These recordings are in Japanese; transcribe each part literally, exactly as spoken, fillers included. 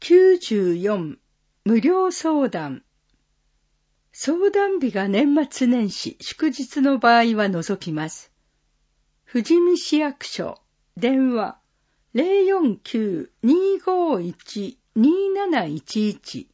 きゅうじゅうよん無料相談。相談日が年末年始、祝日の場合は除きます。富士見市役所、電話 ゼロよんきゅう にーごーいち にーなないちいち。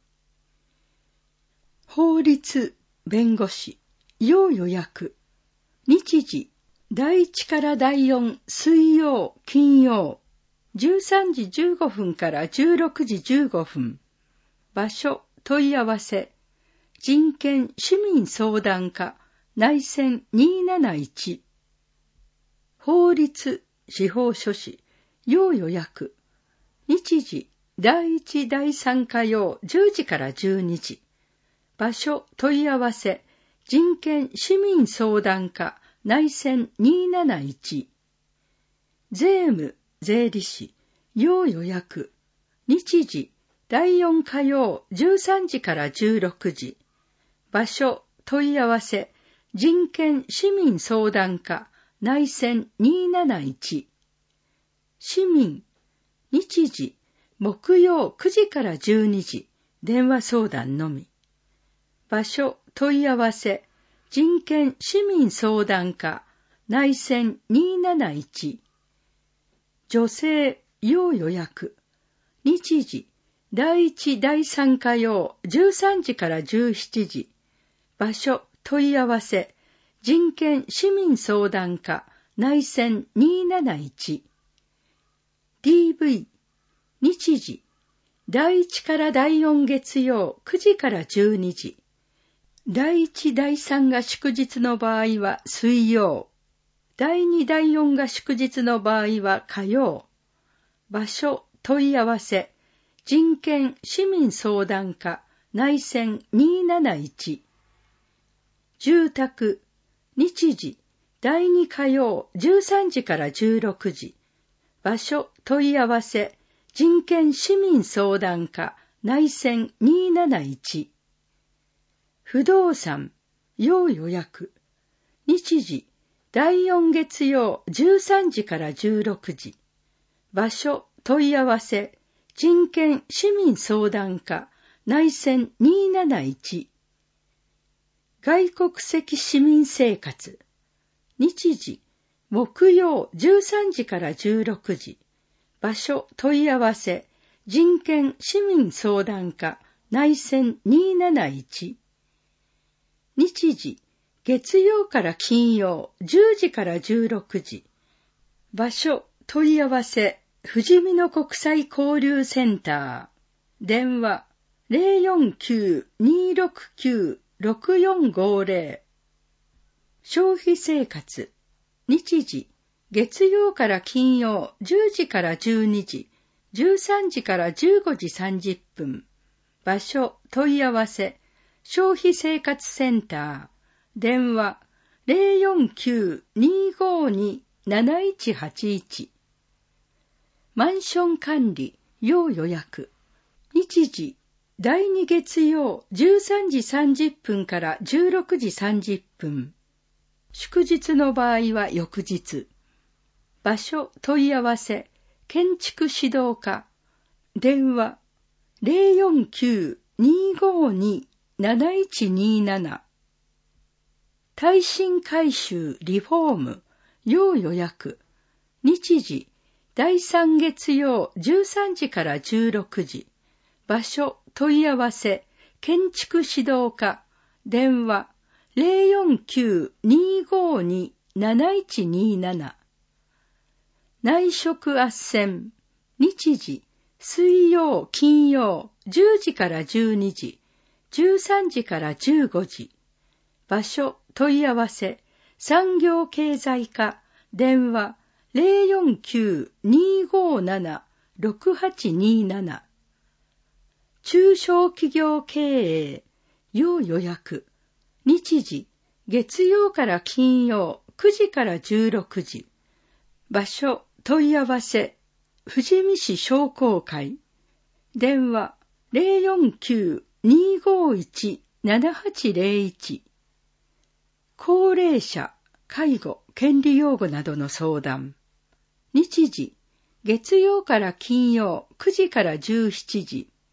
法律、弁護士、要予約。日時、だいいちからだいよん水曜、金曜。じゅうさんじじゅうごふんからじゅうろくじじゅうごふん。場所、問い合わせ。人権市民相談課、内線にーなないち。法律、司法書士、要予約。日時、だいいち、だいさん火曜じゅうじからじゅうにじ。場所、問い合わせ。人権市民相談課、内線にーなないち。税務、税理士、要予約。日時、だいよん火曜じゅうさんじからじゅうろくじ。場所、問い合わせ。人権市民相談課、内線にーなないち。市民、日時、木曜くじからじゅうにじ。電話相談のみ。場所、問い合わせ。人権市民相談課、内線にーなないち。女性、要予約。日時、だいいち、だいさん火曜じゅうさんじからじゅうしちじ。場所、問い合わせ。人権市民相談課、内線にーなないち。ディーブイ、日時、だいいちからだいよん月曜くじからじゅうにじ。だいいち、だいさんが祝日の場合は水曜。だいに、だいよんが祝日の場合は火曜。場所、問い合わせ。人権市民相談課、内線にーなないち。住宅、日時、だいに火曜じゅうさんじからじゅうろくじ。場所、問い合わせ。人権市民相談課、内線にーなないち。不動産、要予約。日時、だいよん月曜じゅうさんじからじゅうろくじ。場所、問い合わせ。人権市民相談課、内線にーなないち。外国籍市民生活。日時、木曜じゅうさんじからじゅうろくじ。場所、問い合わせ。人権市民相談課、内線にーなないち。日時、月曜から金曜じゅうじからじゅうろくじ。場所、問い合わせ。富士見野国際交流センター。電話 ゼロよんきゅう にーろくきゅう ろくよんごゼロ。消費生活。日時、月曜から金曜じゅうじからじゅうにじ、じゅうさんじからじゅうごじさんじゅっぷん。場所、問い合わせ。消費生活センター。電話 ゼロよんきゅう にーごーに なないちはちいち。マンション管理、要予約。日時、だいに月曜じゅうさんじさんじゅっぷんからじゅうろくじさんじゅっぷん。祝日の場合は翌日。場所、問い合わせ。建築指導課。電話ゼロよんきゅう にーごーに なないちにーなな。耐震改修リフォーム、要予約。日時、だいさん月曜じゅうさんじからじゅうろくじ。場所、問い合わせ。建築指導課。電話ゼロよんきゅう にーごーに なないちにーなな。内職斡旋。日時、水曜、金曜、じゅうじからじゅうにじ、じゅうさんじからじゅうごじ。場所、問い合わせ。産業経済課。電話ゼロよんきゅう にーごーなな ろくはちにーなな。中小企業経営、要予約。日時、月曜から金曜くじからじゅうろくじ。場所、問い合わせ。富士見市商工会。電話ゼロよんきゅう にーごーいち ななはちゼロいち。高齢者、介護、権利擁護などの相談。日時、月曜から金曜くじからじゅうしちじ。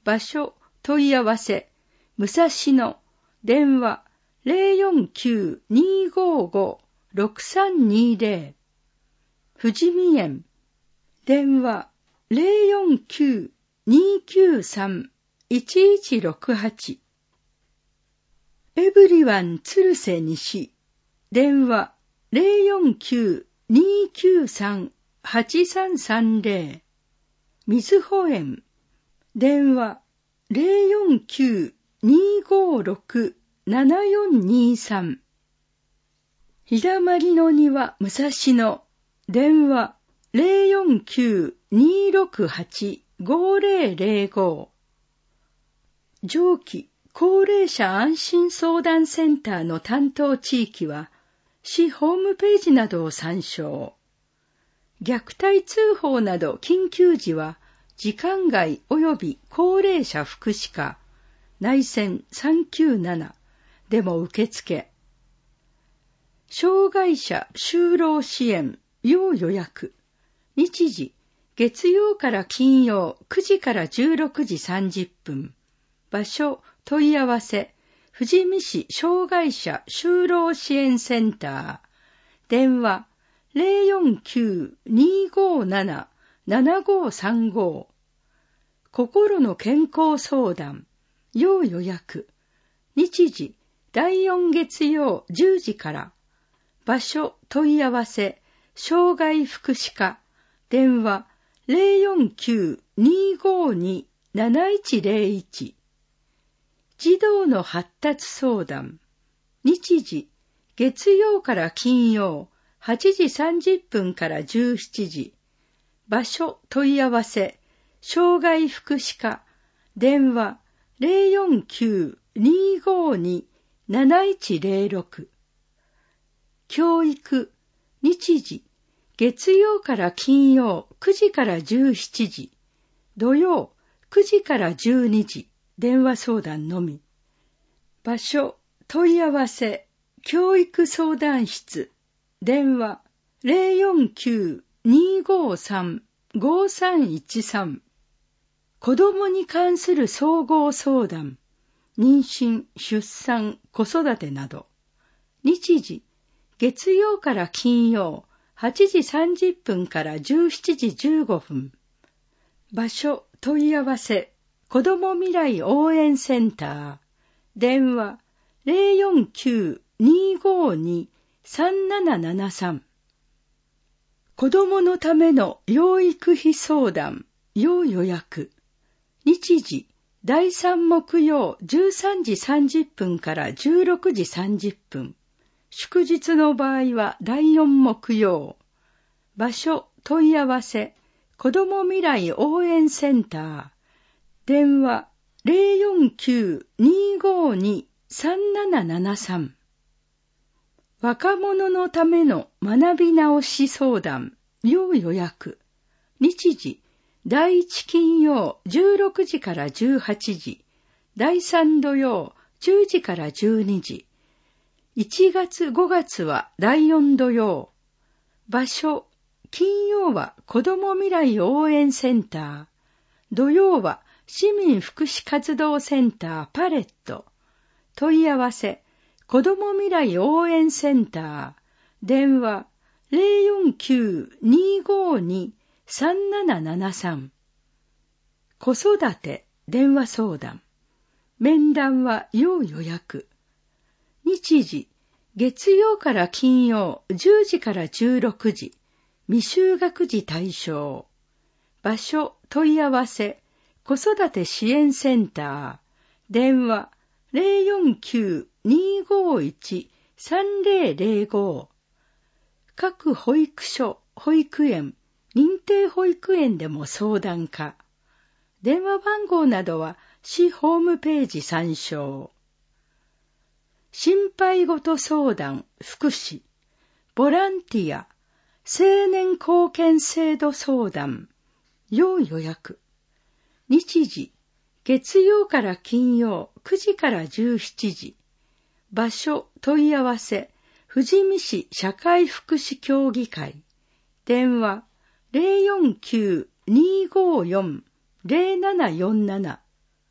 場所、問い合わせ、武蔵野、電話 ゼロよんきゅう にーごーごー ろくさんにーゼロ 富士見園、電話 ゼロよんきゅう にーきゅうさん いちいちろくはち エブリワン鶴瀬西、電話 ゼロよんきゅう にーきゅうさん はちさんさんゼロ みずほ園、電話 ゼロよんきゅう にーごーろく ななよんにーさん ひだまりの庭武蔵野、電話 ゼロよんきゅう にーろくはち ごーゼロゼロご 上記高齢者安心相談センターの担当地域は市ホームページなどを参照。虐待通報など緊急時は時間外及び高齢者福祉課内線さんきゅうななでも受付。障害者就労支援要予約。日時月曜から金曜くじからじゅうろくじさんじゅっぷん。場所問い合わせ富士見市障害者就労支援センター。電話ゼロよんきゅう にーごーなな ななごーさんご。心の健康相談要予約。日時だいよん月曜じゅうじから。場所問い合わせ障害福祉課。電話ゼロよんきゅう にーごーに なないちゼロいち。児童の発達相談。日時月曜から金曜はちじさんじゅっぷんからじゅうしちじ。場所問い合わせ障害福祉課。電話ゼロよんきゅう にーごーに なないちゼロろく。教育。日時月曜から金曜くじからじゅうしちじ。土曜くじからじゅうにじ。電話相談のみ。場所問い合わせ教育相談室。電話ゼロよんきゅう にーごーさん ごーさんいちさん。子どもに関する総合相談。妊娠、出産、子育てなど。日時月曜から金曜はちじさんじゅっぷんからじゅうしちじじゅうごふん。場所問い合わせ子ども未来応援センター。電話ゼロよんきゅう にーごーに さんななななさん。子どものための養育費相談要予約。日時だいさん木曜じゅうさんじさんじゅっぷんからじゅうろくじさんじゅっぷん。祝日の場合はだいよん木曜。場所問い合わせ子ども未来応援センター。電話ゼロよんきゅう にーごーに さんななななさん。若者のための学び直し相談要予約。日時だいいち金曜じゅうろくじからじゅうはちじ。だいさん土曜じゅうじからじゅうにじ。いちがつごがつはだいよん土曜。場所金曜は子ども未来応援センター。土曜は市民福祉活動センターパレット。問い合わせ子ども未来応援センター。電話ゼロよんきゅう にーごーに さんななななさん。子育て電話相談。面談は要予約。日時月曜から金曜じゅうじからじゅうろくじ。未就学児対象。場所問い合わせ子育て支援センター。電話ゼロよんきゅう にーごーいち さんゼロゼロご。各保育所、保育園、認定保育園でも相談可。電話番号などは市ホームページ参照。心配事相談、福祉、ボランティア、青年貢献制度相談、要予約。日時、月曜から金曜くじからじゅうしちじ。場所問い合わせ、富士見市社会福祉協議会。電話ゼロよんきゅう にーごーよん ゼロななよんなな。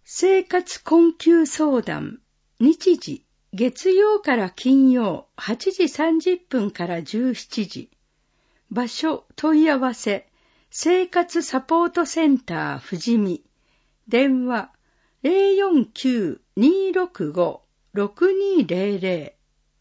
生活困窮相談、日時、月曜から金曜はちじさんじゅっぷんからじゅうしちじ。場所、問い合わせ、生活サポートセンター富士見。電話、ゼロよんきゅう にーろくご ろくにーゼロゼ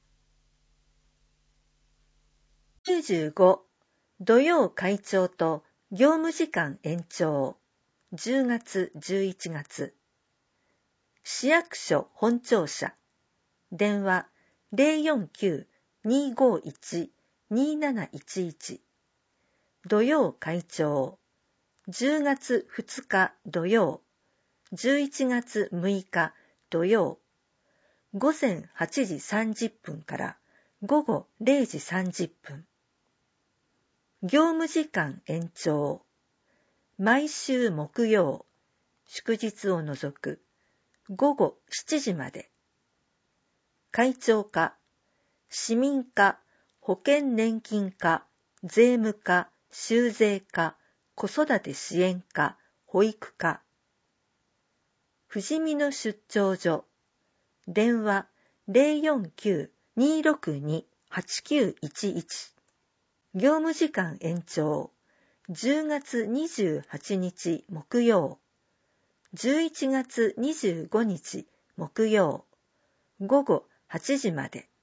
ロ。 きゅうじゅうご、土曜会長と業務時間延長。じゅうがつじゅういちがつ。市役所本庁舎。電話ゼロよんきゅう にーごいち にーなないちいち。土曜会長。じゅうがつふつか土曜。じゅういちがつむいか土曜。ごぜんはちじさんじゅっぷんからごごれいじさんじゅっぷん。業務時間延長。毎週木曜、祝日を除くごごしちじまで。会長課、市民課、保険年金課、税務課、州税課、子育て支援課、保育課。富士見の出張所。電話ゼロよんきゅう にーろくに はちきゅういちいち。業務時間延長。じゅうがつにじゅうはちにち木曜。じゅういちがつにじゅうごにち木曜。ごごはちじまで。